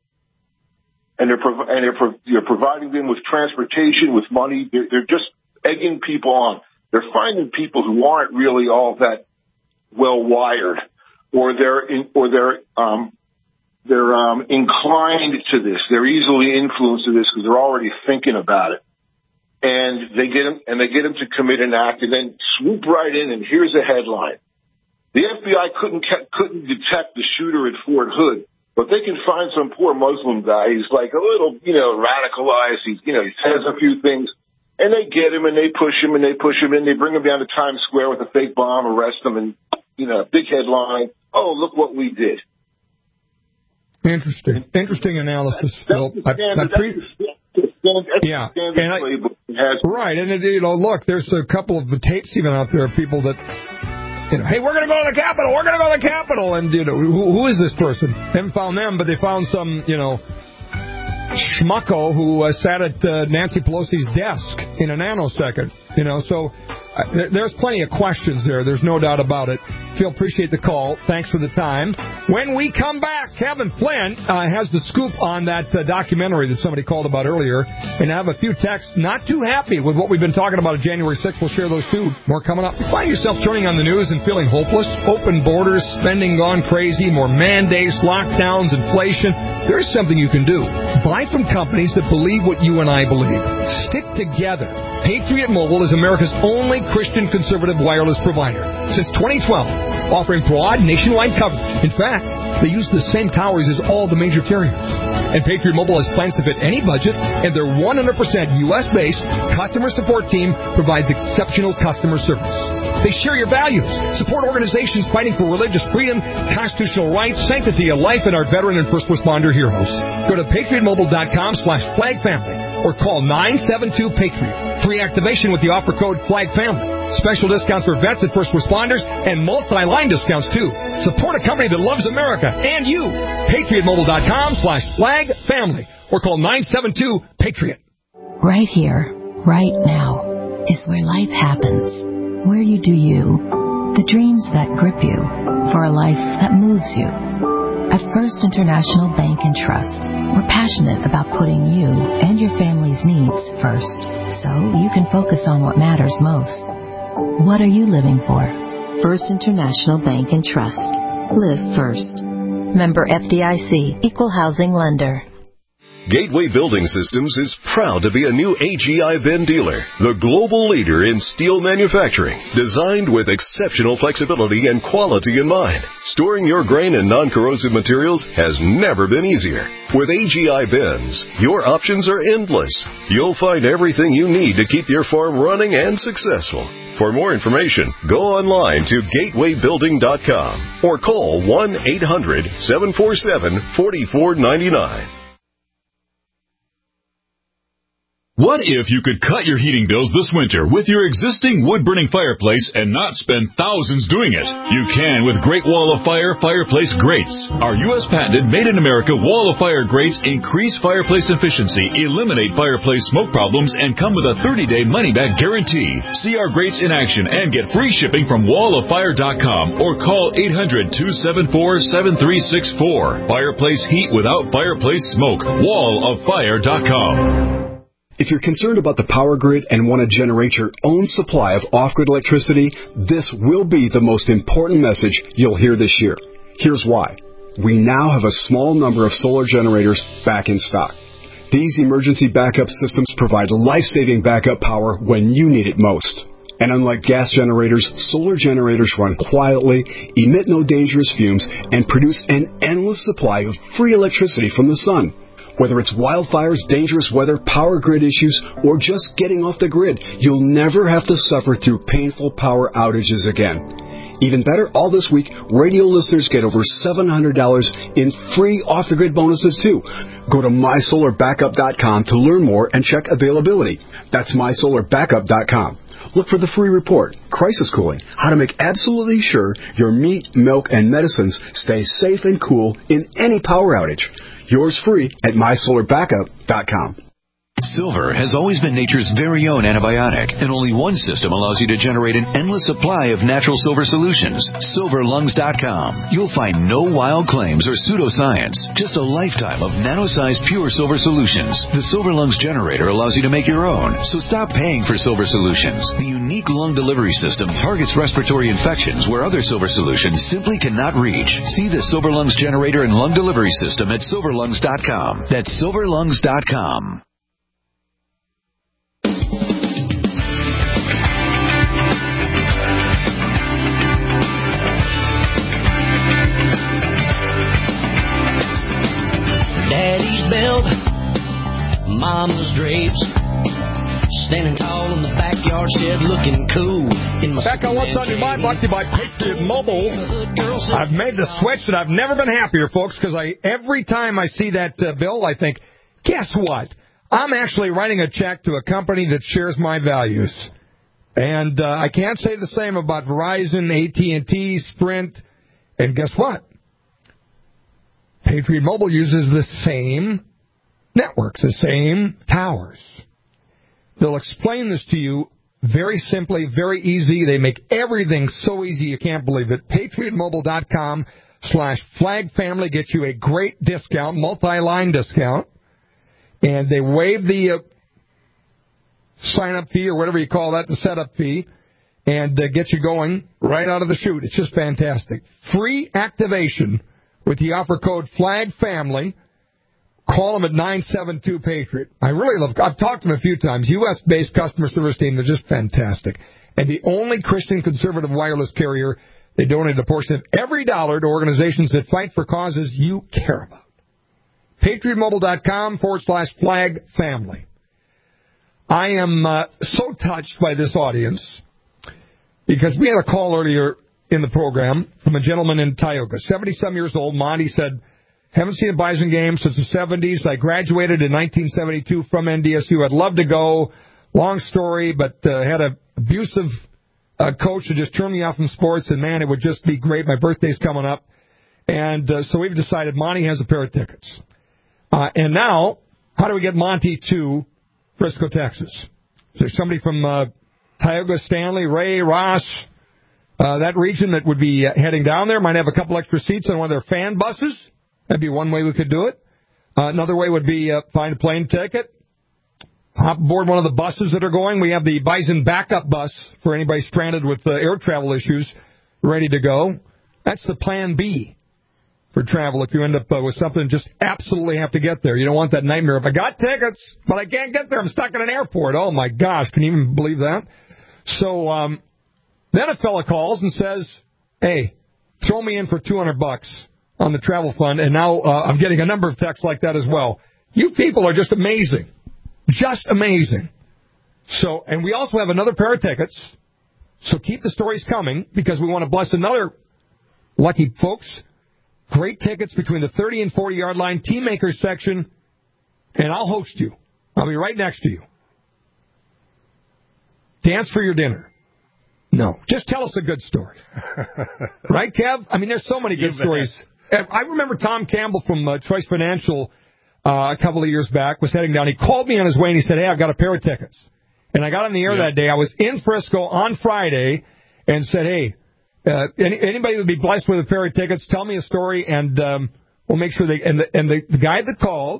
And they're, prov- and they're, prov- you're providing them with transportation, with money. They're, they're just egging people on. They're finding people who aren't really all that well wired, or they're in, or they're um, they're um, inclined to this. They're easily influenced to this because they're already thinking about it. And they get them, and they get them to commit an act, and then swoop right in. And here's a headline: the F B I couldn't couldn't detect the shooter at Fort Hood. But they can find some poor Muslim guy who's like a little, you know, radicalized. He's, you know, he says a few things, and they get him and they push him and they push him and they bring him down to Times Square with a fake bomb, arrest him, and, you know, big headline. Oh, look what we did. Interesting, interesting analysis, Phil. I, I pre- yeah, and I, right, and it, you know, look, there's a couple of the tapes even out there of people that. You know, hey, we're going to go to the Capitol. We're going to go to the Capitol. And, you know, who, who is this person? They haven't found them, but they found some, you know, schmucko who uh, sat at uh, Nancy Pelosi's desk in a nanosecond. You know, so uh, there, there's plenty of questions there. There's no doubt about it. Phil, appreciate the call. Thanks for the time. When we come back, Kevin Flynn uh, has the scoop on that uh, documentary that somebody called about earlier. And I have a few texts not too happy with what we've been talking about on January sixth. We'll share those too. More coming up. You find yourself turning on the news and feeling hopeless? Open borders, spending gone crazy, more mandates, lockdowns, inflation. There's something you can do. Buy from companies that believe what you and I believe. Stick together. Patriot Mobile is America's only Christian conservative wireless provider since twenty twelve, offering broad nationwide coverage. In fact, they use the same towers as all the major carriers. And Patriot Mobile has plans to fit any budget, and their one hundred percent U S-based customer support team provides exceptional customer service. They share your values. Support organizations fighting for religious freedom, constitutional rights, sanctity of life, and our veteran and first responder heroes. Go to patriotmobile.com slash flag family or call nine seven two PATRIOT. Free activation with the offer code flag family. Special discounts for vets and first responders and multi-line discounts, too. Support a company that loves America and you. patriotmobile.com slash flag family or call nine seven two PATRIOT. Right here, right now, is where life happens. Where you do you. The dreams that grip you for a life that moves you. At First International Bank and Trust, we're passionate about putting you and your family's needs first, so you can focus on what matters most. What are you living for? First International Bank and Trust. Live first. Member F D I C, Equal Housing Lender. Gateway Building Systems is proud to be a new A G I Ben dealer, the global leader in steel manufacturing, designed with exceptional flexibility and quality in mind. Storing your grain and non-corrosive materials has never been easier. With A G I Bens, your options are endless. You'll find everything you need to keep your farm running and successful. For more information, go online to gateway building dot com or call one eight hundred seven four seven four four nine nine. What if you could cut your heating bills this winter with your existing wood-burning fireplace and not spend thousands doing it? You can with Great Wall of Fire Fireplace Grates. Our U S patented made-in-America Wall of Fire grates increase fireplace efficiency, eliminate fireplace smoke problems, and come with a thirty-day money-back guarantee. See our grates in action and get free shipping from wall of fire dot com or call eight hundred two seven four seven three six four. Fireplace heat without fireplace smoke. wall of fire dot com. If you're concerned about the power grid and want to generate your own supply of off-grid electricity, this will be the most important message you'll hear this year. Here's why. We now have a small number of solar generators back in stock. These emergency backup systems provide life-saving backup power when you need it most. And unlike gas generators, solar generators run quietly, emit no dangerous fumes, and produce an endless supply of free electricity from the sun. Whether it's wildfires, dangerous weather, power grid issues, or just getting off the grid, you'll never have to suffer through painful power outages again. Even better, all this week, radio listeners get over seven hundred dollars in free off-the-grid bonuses, too. Go to my solar backup dot com to learn more and check availability. That's my solar backup dot com. Look for the free report, Crisis Cooling, how to make absolutely sure your meat, milk, and medicines stay safe and cool in any power outage. Yours free at my solar backup dot com. Silver has always been nature's very own antibiotic, and only one system allows you to generate an endless supply of natural silver solutions. silver lungs dot com. You'll find no wild claims or pseudoscience, just a lifetime of nano-sized pure silver solutions. The Silver Lungs generator allows you to make your own, so stop paying for silver solutions. The unique lung delivery system targets respiratory infections where other silver solutions simply cannot reach. See the Silver Lungs generator and lung delivery system at silver lungs dot com. That's silver lungs dot com. Daddy's belt, Mama's drapes, standing tall in the backyard shed, looking cool. In my Back on What's on Your Mind, brought to you by Patriot Mobile. I've made the switch that I've never been happier, folks, because I every time I see that uh, bill, I think, guess what? I'm actually writing a check to a company that shares my values. And uh, I can't say the same about Verizon, A T and T, Sprint, and guess what? Patriot Mobile uses the same networks, the same towers. They'll explain this to you very simply, very easy. They make everything so easy you can't believe it. patriot mobile dot com slash flag family gets you a great discount, multi-line discount. And they waive the uh, sign-up fee or whatever you call that, the setup fee, and uh, get you going right out of the chute. It's just fantastic. Free activation with the offer code FLAGFAMILY. Call them at nine seven two PATRIOT. I really love, I've talked to them a few times. U S-based customer service team, they're just fantastic. And the only Christian conservative wireless carrier, they donate a portion of every dollar to organizations that fight for causes you care about. patriot mobile dot com forward slash flag family. I am uh, so touched by this audience. because we had a call earlier in the program from a gentleman in Tioga, seventy-some years old. Monty said, haven't seen a Bison game since the seventies. I graduated in nineteen seventy-two from N D S U. I'd love to go. Long story, but uh, had an abusive uh, coach who just turned me off from sports, and, man, it would just be great. My birthday's coming up. And uh, so we've decided Monty has a pair of tickets. Uh, and now, how do we get Monty to Frisco, Texas? Is there somebody from uh, Tioga, Stanley, Ray, Ross, uh, that region that would be uh, heading down there? Might have a couple extra seats on one of their fan buses. That'd be one way we could do it. Uh, another way would be uh, find a plane ticket, hop aboard one of the buses that are going. We have the Bison backup bus for anybody stranded with uh, air travel issues ready to go. That's the plan B for travel if you end up uh, with something just absolutely have to get there. You don't want that nightmare of, I got tickets, but I can't get there. I'm stuck in an airport. Oh, my gosh. Can you even believe that? So um, then a fella calls and says, hey, throw me in for two hundred bucks on the travel fund, and now uh, I'm getting a number of texts like that as well. You people are just amazing. Just amazing. So, and we also have another pair of tickets, so keep the stories coming, because we want to bless another lucky folks. Great tickets between the thirty and forty-yard line, Team Makers section, and I'll host you. I'll be right next to you. Dance for your dinner. No, just tell us a good story. Right, Kev? I mean, there's so many good stories. I remember Tom Campbell from uh, Choice Financial uh, a couple of years back was heading down. He called me on his way, and he said, hey, I've got a pair of tickets. And I got on the air yeah. that day. I was in Frisco on Friday and said, hey, uh, any, anybody that would be blessed with a pair of tickets, tell me a story, and um, we'll make sure they... And, the, and the, the guy that called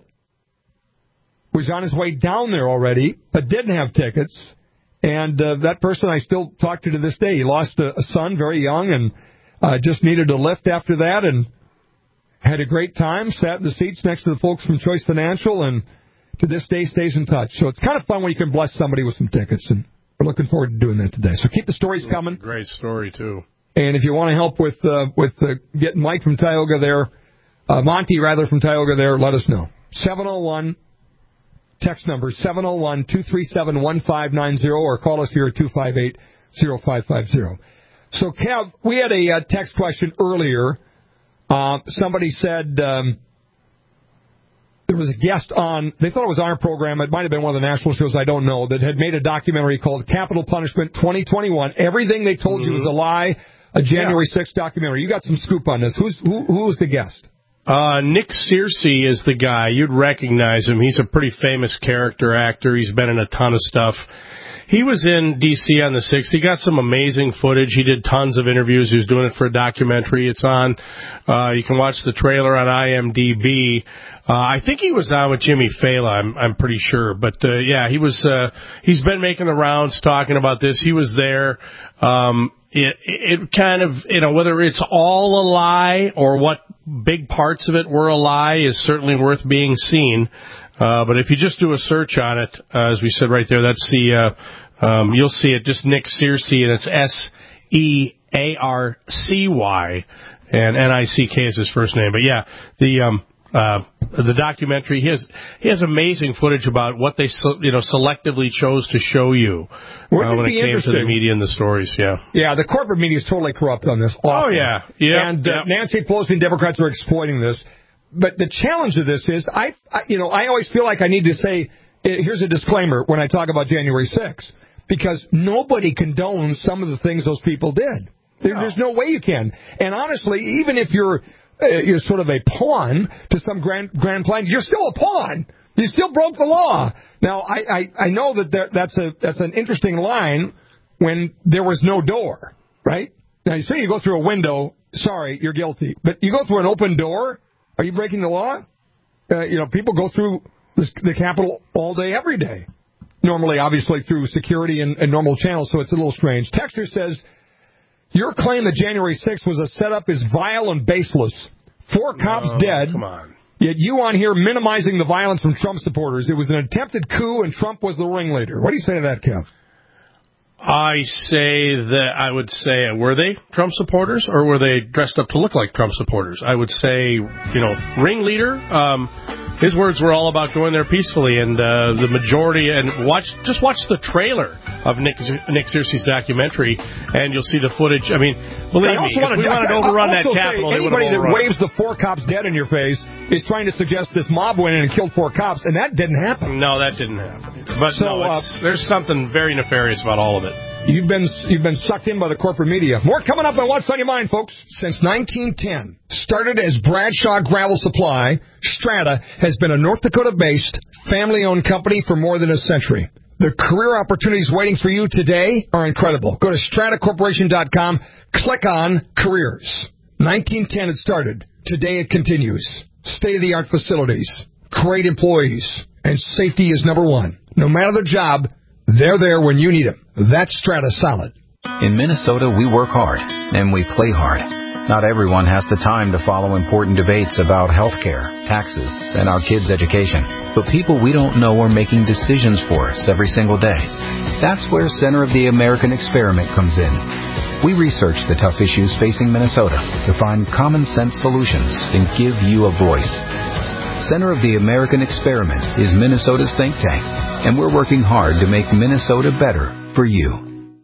was on his way down there already, but didn't have tickets. And uh, that person I still talk to to this day. He lost a, a son very young and uh, just needed a lift after that, and had a great time, sat in the seats next to the folks from Choice Financial, and to this day stays in touch. So it's kind of fun when you can bless somebody with some tickets, and we're looking forward to doing that today. So keep the stories That's coming. A great story, too. And if you want to help with uh, with uh, getting Mike from Tioga there, uh, Monty, rather, from Tioga there, let us know. seven oh one, text number seven oh one, two three seven, one five nine zero, or call us here at two five eight, oh five five zero. So, Kev, we had a uh, text question earlier. Uh, somebody said um, there was a guest on, they thought it was our program, it might have been one of the national shows, I don't know, that had made a documentary called Capital Punishment twenty twenty-one. Everything they told mm-hmm. you was a lie, a January sixth documentary. You got some scoop on this. Who's Who, who was the guest? Uh, Nick Searcy is the guy. You'd recognize him. He's a pretty famous character actor. He's been in a ton of stuff. He was in D C on the sixth. He got some amazing footage. He did tons of interviews. He was doing it for a documentary. It's on. Uh, you can watch the trailer on I M D B. Uh, I think he was on with Jimmy Fallon, I'm, I'm pretty sure. But, uh, yeah, he was, uh, he's been making the rounds talking about this. He was there. Um, it, it kind of, you know, whether it's all a lie or what big parts of it were a lie is certainly worth being seen. Uh, but if you just do a search on it, uh, as we said right there, that's the, uh, um, you'll see it, just Nick Searcy, and it's S E A R C Y, and N I C K is his first name. But yeah, the, um, uh, the documentary, he has, he has amazing footage about what they, you know, selectively chose to show you, uh, when it came to the media and the stories, yeah. Yeah, the corporate media is totally corrupt on this. Often. Oh, yeah. Yeah. And, uh, yep. Nancy Pelosi and Democrats are exploiting this. But the challenge of this is, I, I, you know, I always feel like I need to say, here's a disclaimer when I talk about January sixth, because nobody condones some of the things those people did. There, no. There's no way you can. And honestly, even if you're uh, you're sort of a pawn to some grand grand plan, you're still a pawn. You still broke the law. Now, I, I, I know that there, that's a that's an interesting line when there was no door, right? Now, you say you go through a window, sorry, you're guilty. But you go through an open door, are you breaking the law? Uh, you know, people go through the, the Capitol all day, every day. Normally, obviously, through security and, and normal channels, so it's a little strange. Texter says, your claim that January sixth was a setup is vile and baseless. Four cops no, dead. Come on. Yet you on here minimizing the violence from Trump supporters. It was an attempted coup, and Trump was the ringleader. What do you say to that, Kev? I say that I would say, were they Trump supporters, or were they dressed up to look like Trump supporters? I would say, you know, ringleader. Um, his words were all about going there peacefully, and uh, the majority, and watch just watch the trailer of Nick Nick Searcy's documentary, and you'll see the footage. I mean, believe me, if we wanted to overrun that Capitol, they would have overrun. Anybody that waves it. the four cops dead in your face is trying to suggest this mob went in and killed four cops, and that didn't happen. No, that didn't happen. But so, no, uh, there's something very nefarious about all of it. You've been you've been sucked in by the corporate media. More coming up on What's on Your Mind, folks. Since nineteen ten, started as Bradshaw Gravel Supply, Strata has been a North Dakota-based, family-owned company for more than a century. The career opportunities waiting for you today are incredible. Go to strata corporation dot com, click on Careers. nineteen ten it started. Today it continues. State-of-the-art facilities, great employees, and safety is number one. No matter the job, they're there when you need them. That's Strata Solid. In Minnesota, we work hard, and we play hard. Not everyone has the time to follow important debates about health care, taxes, and our kids' education. But people we don't know are making decisions for us every single day. That's where Center of the American Experiment comes in. We research the tough issues facing Minnesota to find common-sense solutions and give you a voice. Center of the American Experiment is Minnesota's think tank, and we're working hard to make Minnesota better for you.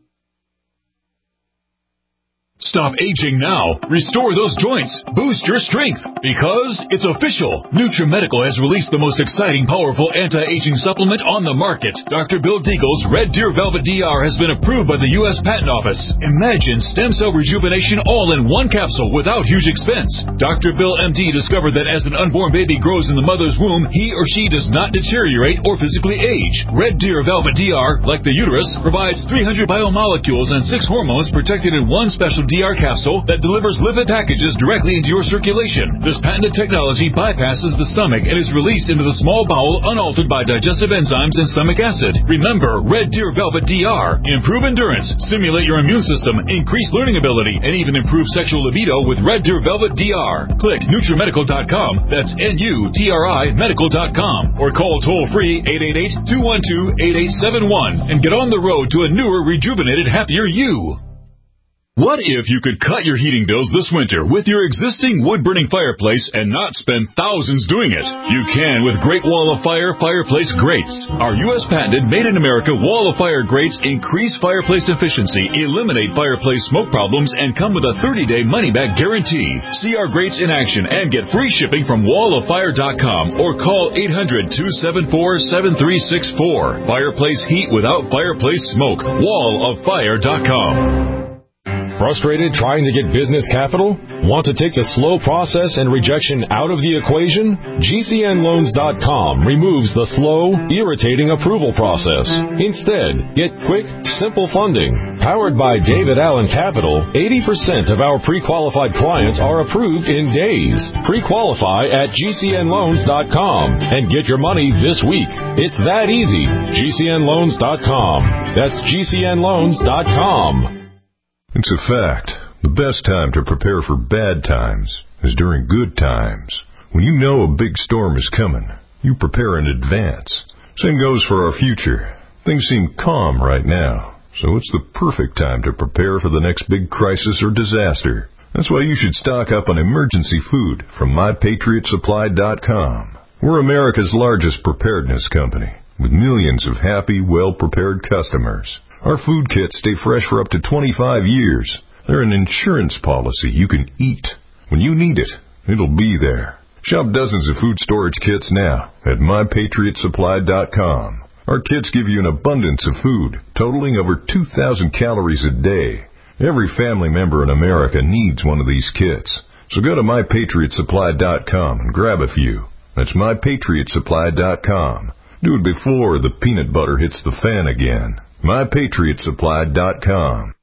Stop aging now. Restore those joints. Boost your strength. Because it's official. NutriMedical has released the most exciting, powerful anti-aging supplement on the market. Doctor Bill Deagle's Red Deer Velvet D R has been approved by the U S Patent Office. Imagine stem cell rejuvenation all in one capsule without huge expense. Doctor Bill M D discovered that as an unborn baby grows in the mother's womb, he or she does not deteriorate or physically age. Red Deer Velvet D R, like the uterus, provides three hundred biomolecules and six hormones protected in one special D R capsule that delivers lipid packages directly into your circulation. This patented technology bypasses the stomach and is released into the small bowel unaltered by digestive enzymes and stomach acid. Remember, Red Deer Velvet D R. Improve endurance, stimulate your immune system, increase learning ability, and even improve sexual libido with Red Deer Velvet D R. Click NutriMedical dot com. That's N U T R I medical dot com. Or call toll-free eight eight eight, two one two, eight eight seven one and get on the road to a newer, rejuvenated, happier you. What if you could cut your heating bills this winter with your existing wood-burning fireplace and not spend thousands doing it? You can with Great Wall of Fire fireplace grates. Our U S patented made-in-America Wall of Fire grates increase fireplace efficiency, eliminate fireplace smoke problems, and come with a thirty-day money-back guarantee. See our grates in action and get free shipping from wall of fire dot com or call eight hundred, two seven four, seven three six four. Fireplace heat without fireplace smoke. wall of fire dot com. Frustrated trying to get business capital? Want to take the slow process and rejection out of the equation? G C N loans dot com removes the slow, irritating approval process. Instead, get quick, simple funding. Powered by David Allen Capital, eighty percent of our pre-qualified clients are approved in days. Pre-qualify at G C N loans dot com and get your money this week. It's that easy. G C N loans dot com. That's G C N loans dot com. It's a fact. The best time to prepare for bad times is during good times. When you know a big storm is coming, you prepare in advance. Same goes for our future. Things seem calm right now, so it's the perfect time to prepare for the next big crisis or disaster. That's why you should stock up on emergency food from my patriot supply dot com. We're America's largest preparedness company, with millions of happy, well-prepared customers. Our food kits stay fresh for up to twenty-five years. They're an insurance policy you can eat. When you need it, it'll be there. Shop dozens of food storage kits now at my patriot supply dot com. Our kits give you an abundance of food, totaling over two thousand calories a day. Every family member in America needs one of these kits. So go to my patriot supply dot com and grab a few. That's my patriot supply dot com. Do it before the peanut butter hits the fan again. my patriot supply dot com.